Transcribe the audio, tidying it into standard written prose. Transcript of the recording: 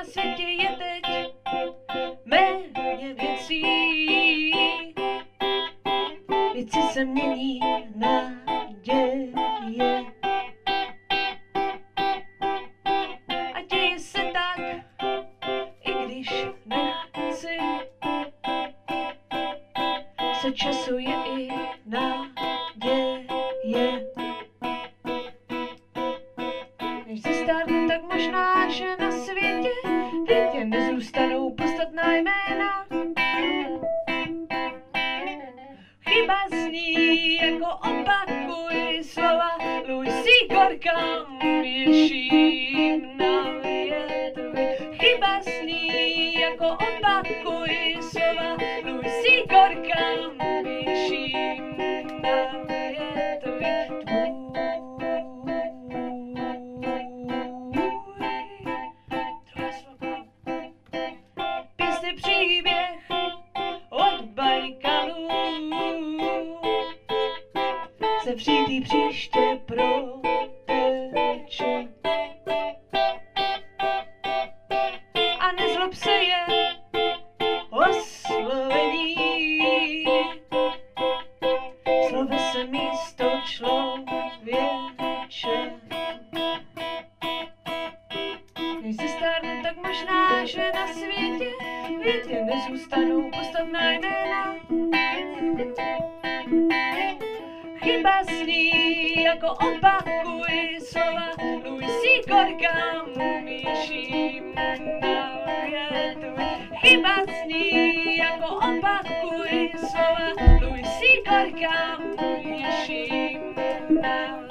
na světě je teď méně věcí. Věci se mění, naděje. A děje se tak, i když nechci. Se časuje i naděje. Než zestárnu, tak možná, že na světě nezůstanou podstatná jména. Chyba zní, jako opakuj slova Luisí Gorka, věším na větvi. Chyba zní, jako opakuj slova Luisí Gorka, věším na větvi. Pěsně příběh od Bajkalu, se přijít příště proteče. A nezlob se je oslovení, slove se místo člověče. Než zestárnu, tak možná, že na světě větě nezůstanou podstatná jména. Chyba zní, jako opakuj slova Luisí Gorka, věším na větvi. Chyba zní, jako opakuj slova Luisí Gorka, věším na větvi.